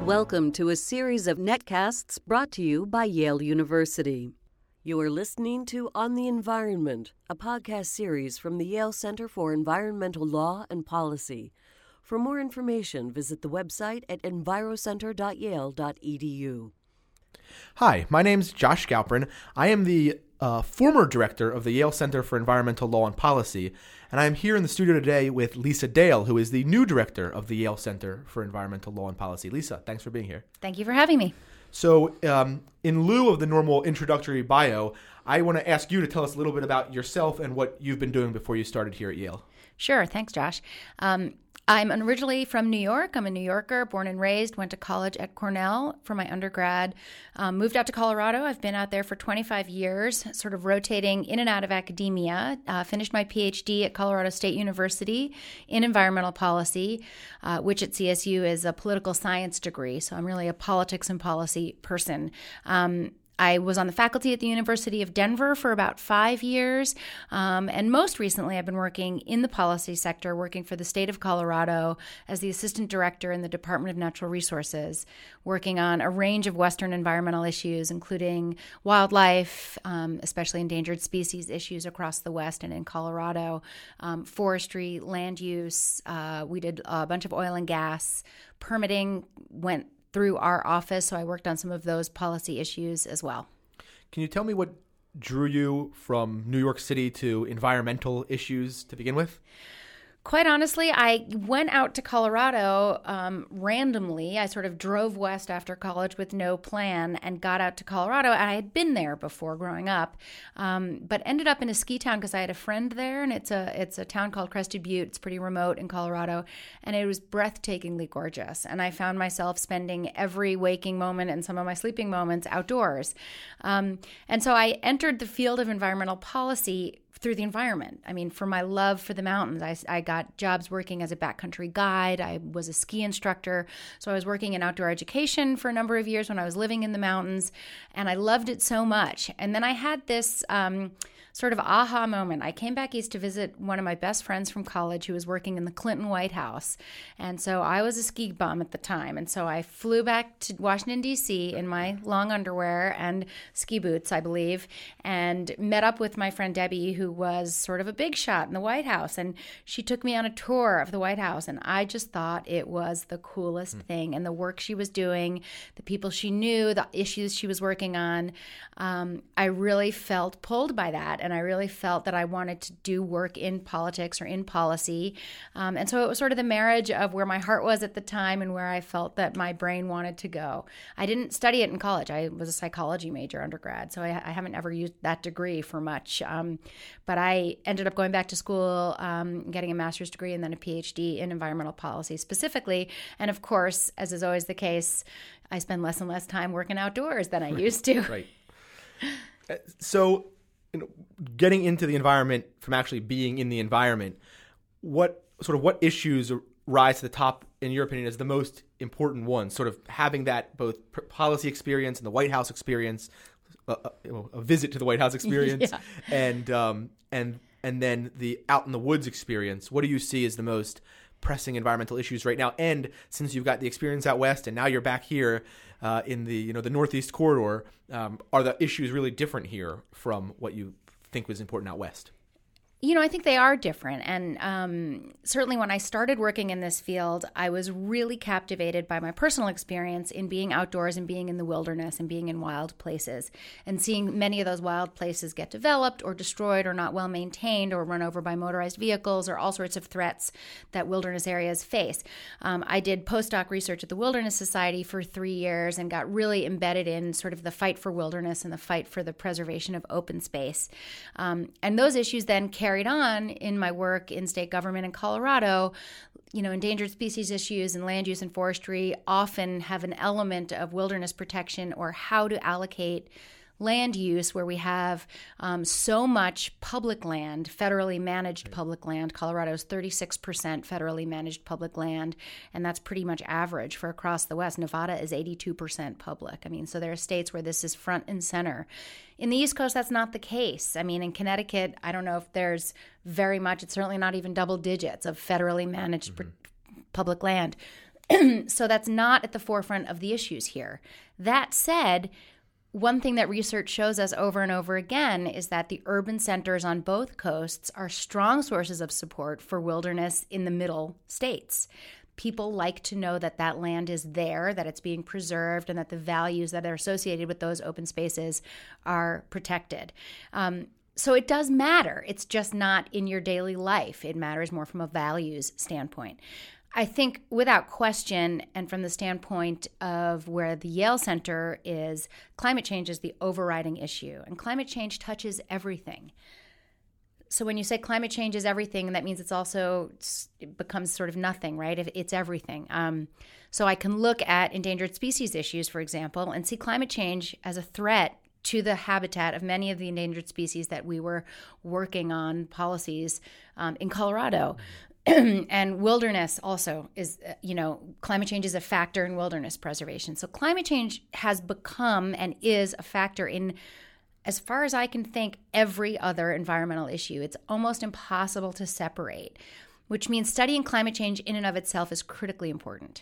Welcome to a series of netcasts brought to you by Yale University. You are listening to On the Environment, a podcast series from the Yale Center for Environmental Law and Policy. For more information, visit the website at envirocenter.yale.edu. Hi, my name's Josh Galprin. I am the former director of the Yale Center for Environmental Law and Policy, and I am here in the studio today with Lisa Dale, who is the new director of the Yale Center for Environmental Law and Policy. Lisa, thanks for being here. Thank you for having me. So, in lieu of the normal introductory bio, I want to ask you to tell us a little bit about yourself and what you've been doing before you started here at Yale. Sure. Thanks, Josh. I'm originally from New York. I'm a New Yorker, born and raised, went to college at Cornell for my undergrad, moved out to Colorado. I've been out there for 25 years, sort of rotating in and out of academia, finished my PhD at Colorado State University in environmental policy, which at CSU is a political science degree. So I'm really a politics and policy person. I was on the faculty at the University of Denver for about 5 years, and most recently I've been working in the policy sector, working for the state of Colorado as the assistant director in the Department of Natural Resources, working on a range of Western environmental issues, including wildlife, especially endangered species issues across the West and in Colorado, forestry, land use. We did a bunch of oil and gas. Permitting went through our office, so I worked on some of those policy issues as well. Can you tell me what drew you from New York City to environmental issues to begin with? Quite honestly, I went out to Colorado randomly. I sort of drove west after college with no plan and got out to Colorado. And I had been there before growing up, but ended up in a ski town because I had a friend there. And it's a town called Crested Butte. It's pretty remote in Colorado. And it was breathtakingly gorgeous. And I found myself spending every waking moment and some of my sleeping moments outdoors. And so I entered the field of environmental policy through the environment. I mean, for my love for the mountains, I got jobs working as a backcountry guide. I was a ski instructor. So I was working in outdoor education for a number of years when I was living in the mountains, and I loved it so much. And then I had this sort of aha moment. I came back east to visit one of my best friends from college who was working in the Clinton White House. And so I was a ski bum at the time. And so I flew back to Washington, D.C. in my long underwear and ski boots, I believe, and met up with my friend Debbie, who was sort of a big shot in the White House. And she took me on a tour of the White House. And I just thought it was the coolest thing. And the work she was doing, the people she knew, the issues she was working on, I really felt pulled by that. And I really felt that I wanted to do work in politics or in policy. And so it was sort of the marriage of where my heart was at the time and where I felt that my brain wanted to go. I didn't study it in college. I was a psychology major undergrad, so I haven't ever used that degree for much. But I ended up going back to school, getting a master's degree and then a PhD in environmental policy specifically. And of course, as is always the case, I spend less and less time working outdoors than I used to. Right. So, getting into the environment from actually being in the environment, what issues rise to the top, in your opinion, as the most important ones? Sort of having that both policy experience and the White House experience, a visit to the White House experience, yeah. and then the out in the woods experience. What do you see as the most pressing environmental issues right now? And since you've got the experience out west and now you're back here in the Northeast corridor, are the issues really different here from what you think was important out west? I think they are different. And certainly when I started working in this field, I was really captivated by my personal experience in being outdoors and being in the wilderness and being in wild places and seeing many of those wild places get developed or destroyed or not well maintained or run over by motorized vehicles or all sorts of threats that wilderness areas face. I did postdoc research at the Wilderness Society for 3 years and got really embedded in sort of the fight for wilderness and the fight for the preservation of open space. And those issues then carried on in my work in state government in Colorado. Endangered species issues and land use and forestry often have an element of wilderness protection or how to allocate land use where we have so much public land, federally managed public land. Colorado's 36% federally managed public land, and that's pretty much average for across the West. Nevada is 82% public. So there are states where this is front and center. In the East Coast, that's not the case. In Connecticut, I don't know if there's very much, it's certainly not even double digits of federally managed public land. So that's not at the forefront of the issues here. That said, one thing that research shows us over and over again is that the urban centers on both coasts are strong sources of support for wilderness in the middle states. People like to know that that land is there, that it's being preserved, and that the values that are associated with those open spaces are protected. So it does matter. It's just not in your daily life. It matters more from a values standpoint. I think without question, and from the standpoint of where the Yale Center is, climate change is the overriding issue. And climate change touches everything. So when you say climate change is everything, that means it becomes sort of nothing, right? It's everything. So I can look at endangered species issues, for example, and see climate change as a threat to the habitat of many of the endangered species that we were working on policies in Colorado. And wilderness also is, climate change is a factor in wilderness preservation. So climate change has become and is a factor in, as far as I can think, every other environmental issue. It's almost impossible to separate, which means studying climate change in and of itself is critically important.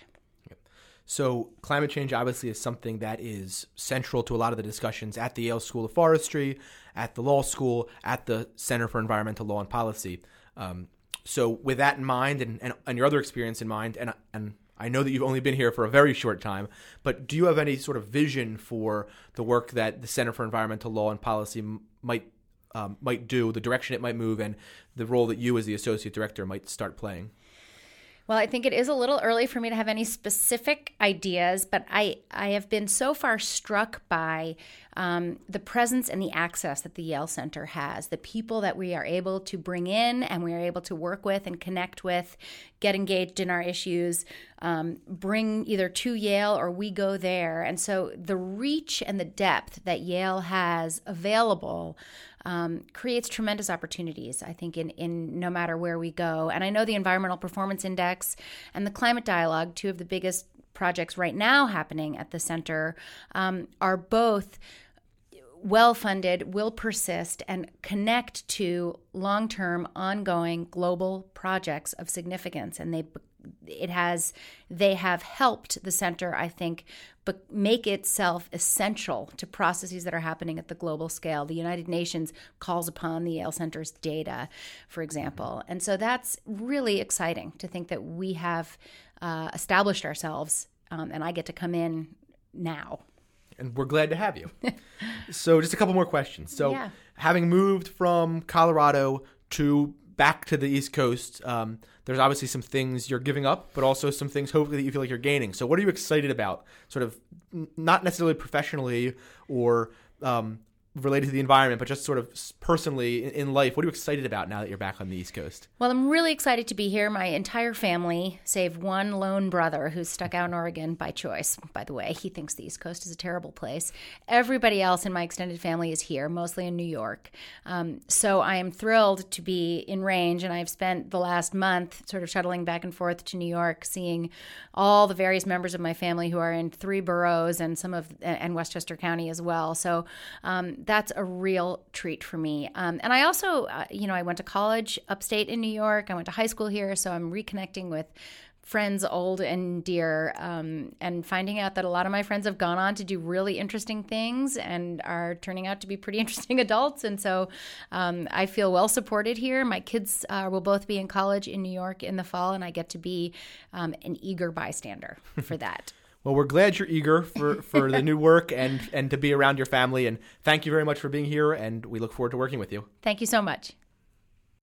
So climate change obviously is something that is central to a lot of the discussions at the Yale School of Forestry, at the law school, at the Center for Environmental Law and Policy. So with that in mind and your other experience in mind, and I know that you've only been here for a very short time, but do you have any sort of vision for the work that the Center for Environmental Law and Policy might do, the direction it might move, and the role that you as the Associate Director might start playing? Well, I think it is a little early for me to have any specific ideas, but I have been so far struck by the presence and the access that the Yale Center has, the people that we are able to bring in and we are able to work with and connect with, get engaged in our issues, bring either to Yale or we go there. And so the reach and the depth that Yale has available creates tremendous opportunities, I think, in no matter where we go. And I know the Environmental Performance Index and the Climate Dialogue, two of the biggest projects right now happening at the center, are both well-funded, will persist, and connect to long-term, ongoing global projects of significance. And they have helped the center, I think, but make itself essential to processes that are happening at the global scale. The United Nations calls upon the Yale Center's data, for example. And so that's really exciting to think that we have established ourselves, and I get to come in now. And we're glad to have you. So just a couple more questions. So having moved from Colorado back to the East Coast, there's obviously some things you're giving up, but also some things hopefully that you feel like you're gaining. So what are you excited about, sort of not necessarily professionally or related to the environment, but just sort of personally in life? What are you excited about now that you're back on the East Coast? Well, I'm really excited to be here. My entire family, save one lone brother who's stuck out in Oregon by choice, by the way. He thinks the East Coast is a terrible place. Everybody else in my extended family is here, mostly in New York. So I am thrilled to be in range, and I've spent the last month sort of shuttling back and forth to New York, seeing all the various members of my family who are in 3 boroughs and Westchester County as well. So that's a real treat for me. And I also, I went to college upstate in New York. I went to high school here, so I'm reconnecting with friends old and dear, and finding out that a lot of my friends have gone on to do really interesting things and are turning out to be pretty interesting adults. And so I feel well supported here. My kids will both be in college in New York in the fall, and I get to be an eager bystander for that. Well, we're glad you're eager for the new work and to be around your family. And thank you very much for being here, and we look forward to working with you. Thank you so much.